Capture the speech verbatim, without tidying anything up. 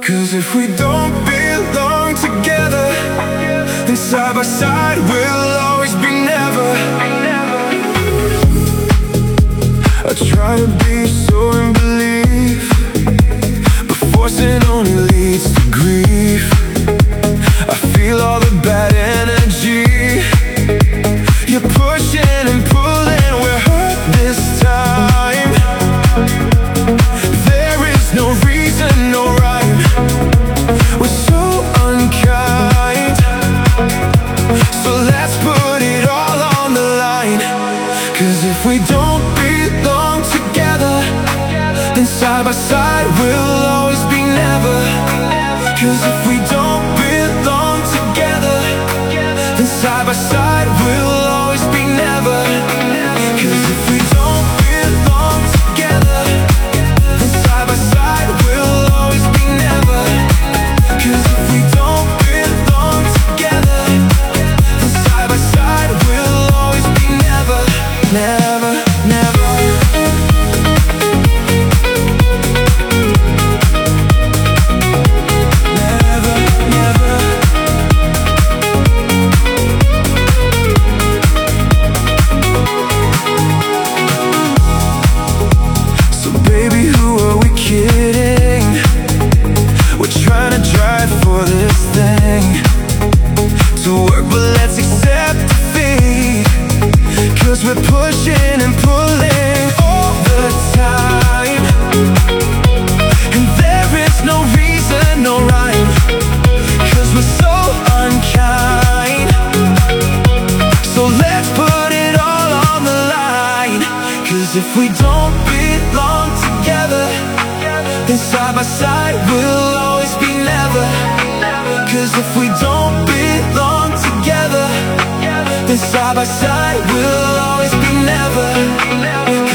'Cause if we don't belong together, then side by side we'll always be never. I try to be so in belief, but forcing only leads to grief. I feel all the bad energy. You're pushing and pulling, we're hurt this time. There is no reason, no rhyme. We're so unkind, so let's put it all on the line. 'Cause if we don't belong together, then side by side we'll always be never. 'Cause if we don't belong together, then side by side we'll always be never. 'Cause if we don't belong together, then side by side we'll always be never. 'Cause if we don't belong together, then side by side we'll always be never. Never, never. We're pushing and pulling all the time, and there is no reason, no rhyme. 'Cause we're so unkind, so let's put it all on the line. 'Cause if we don't belong together, then side by side we'll always be never. 'Cause if we don't belong together, then side by side we'll always be never.